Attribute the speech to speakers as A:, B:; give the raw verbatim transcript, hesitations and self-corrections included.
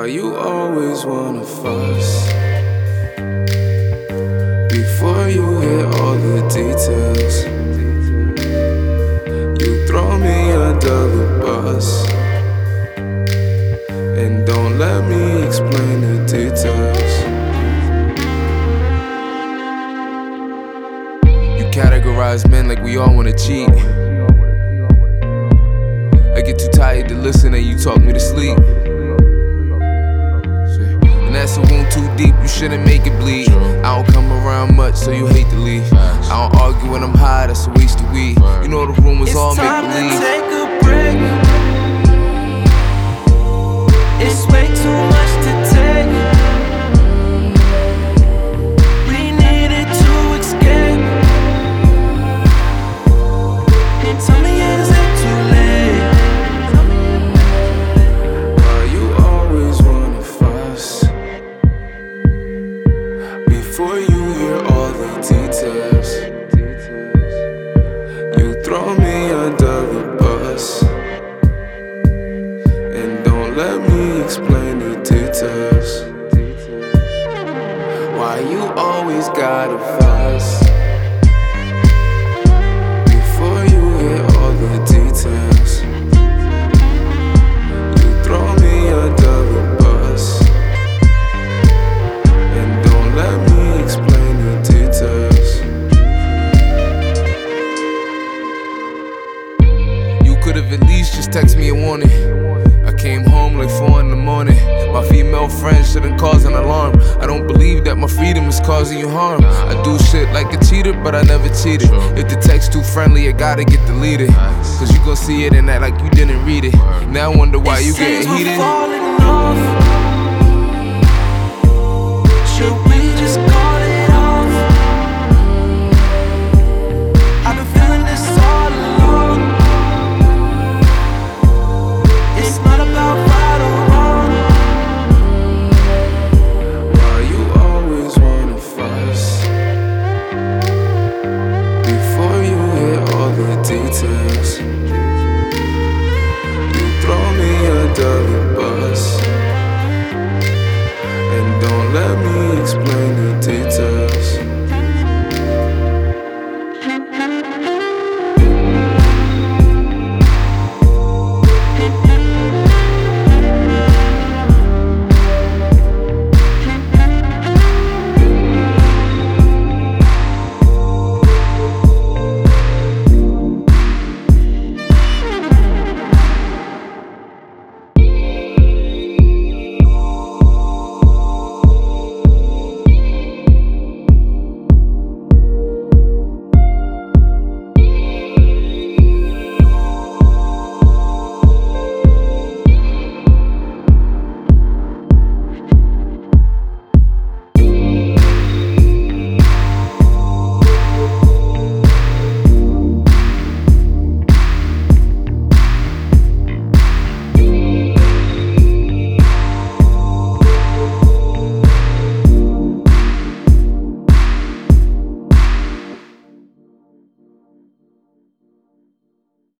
A: Why you always wanna fuss before you hear all the details? You throw me under the bus and don't let me explain the details. You categorize men like we all wanna cheat. I get too tired to listen and you talk me to sleep. And that's a wound too deep, you shouldn't make it bleed. I don't come around much, so you hate to leave. I don't argue when I'm high, that's a waste of weed. You know the room is all make believe.
B: It's time to take a break. It's way too much to take. We needed to escape. Tell me, is it too late?
A: Why you always wanna fuss before you hear all the details? You throw me under the bus and don't let me explain the details. Why you always gotta fuss before you hear all the details? You throw me under the bus and don't let me explain the details. You could've at least just text me a warning. I came home like four in the morning. My female friend shouldn't cause an alarm. I don't believe that my freedom is causing you harm. I do shit like a cheater, but I never cheated. If the text too friendly, I gotta get deleted. Cause you gon' see it and act like you didn't read it. Now I wonder why you getting heated.
B: Falling off. Should we just call it off? I've been feeling this all along. It's not about right or wrong.
A: Why you always wanna fuss before you hear all the details?